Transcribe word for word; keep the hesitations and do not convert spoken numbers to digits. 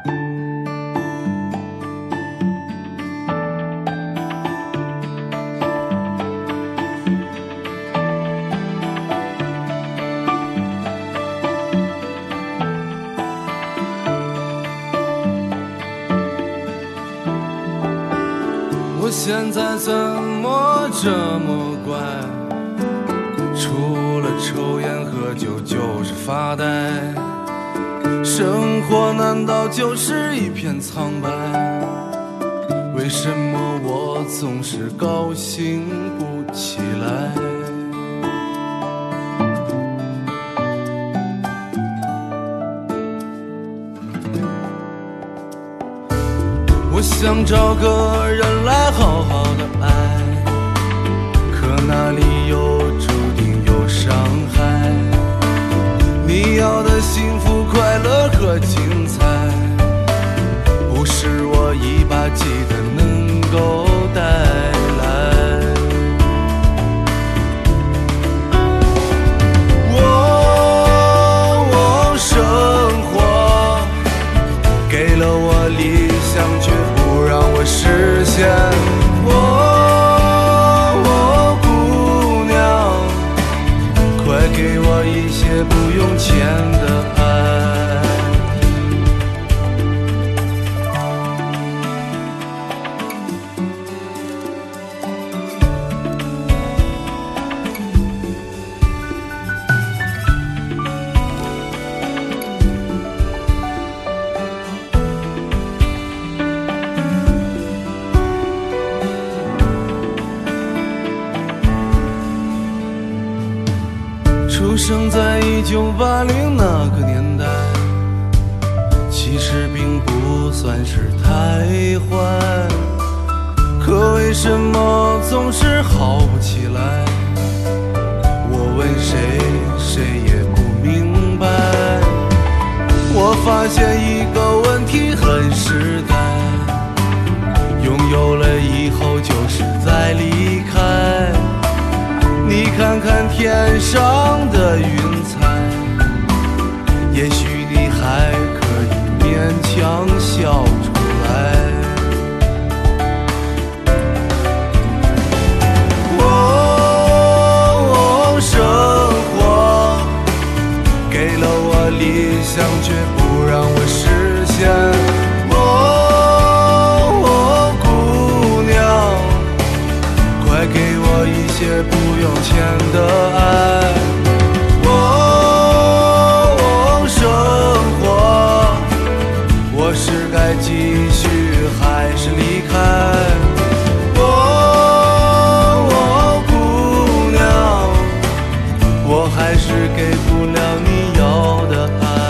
我现在怎么这么怪？除了抽烟喝酒就是发呆，生活难道就是一片苍白？为什么我总是高兴不起来？我想找个人来好好的爱，可那里又注定有伤害。你要的幸福快乐和精彩，不是我一把吉他能够带来。我我生活给了我理想，却不让我实现。我我姑娘，快给我一些不用钱的爱。出生在一九八零那个年代，其实并不算是太坏，可为什么总是好不起来？我问谁，谁也不明白。我发现一个问题很实在，拥有了以后就是在离开。你看看天上的云彩，也许你还可以勉强笑出来。哦，生活给了我理想，却不让我实现。哦，姑娘，快给我一些不用钱的爱。哦，生活，我是该继续还是离开？哦，姑娘，我还是给不了你要的爱。